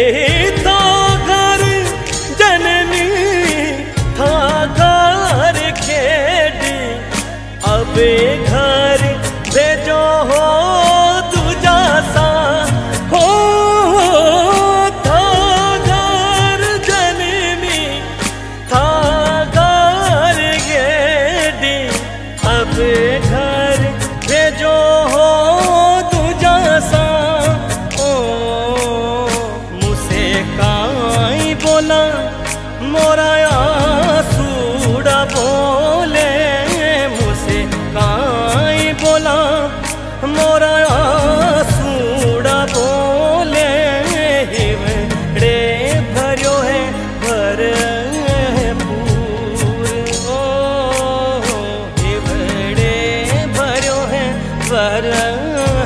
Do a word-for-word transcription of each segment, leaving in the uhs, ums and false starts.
था घर जननी था घर खेड़ी, अब घर भेजो हो दूजा सा हो। था घर जननी था घर खेड़ी, अब घर भेजो हो दूजा सा। ओ मुझसे काई बोला मोरा आसूड़ा बोले, मुझसे काई बोला मोरा आसूड़ा बोले। हिवड़े भर्यो है भरपूर, ओ हिवड़े भर्यो है भरपूर।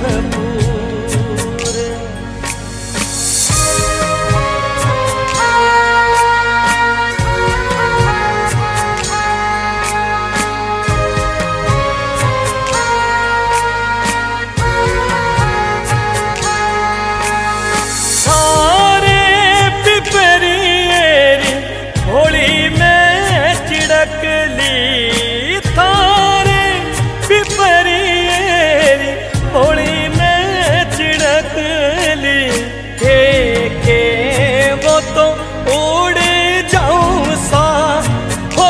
थारे पिपरियेरी होली में चिड़क ली, के के वो तो उड़ जाऊं सा हो।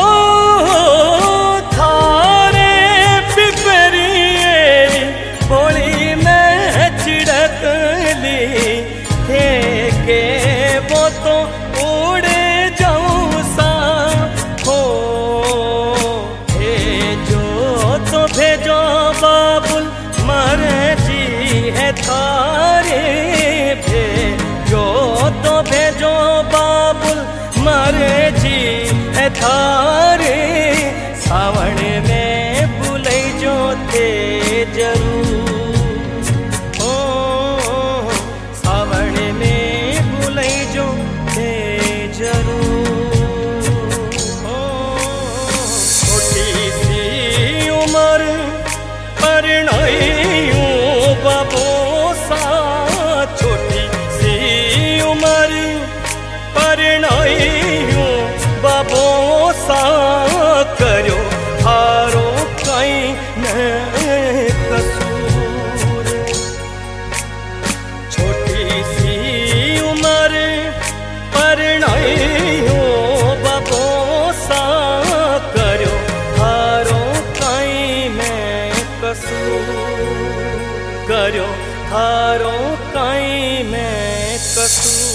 थारे पिपरियेरी होली में चिड़क ली, के के वो तो उड़ जाऊं सा हो। भेजो बाबुल मर्जी है थारे, भेजो तो भेजो बाबुल मर्जी है थारे। सावन में बुलई जो थे जरूर, ओ सावन में बुलई जो थे जरूर। छोटी सी उम्र परिणयू बाबो सा, छोटी सी उम्र परिणयू बाबो सा। करो हारो कहीं न कसूर, छोटी सी उम्र परिणयू बाबो सा। करो हारो कहीं में कसूर, करो हारो कहीं में कसूर।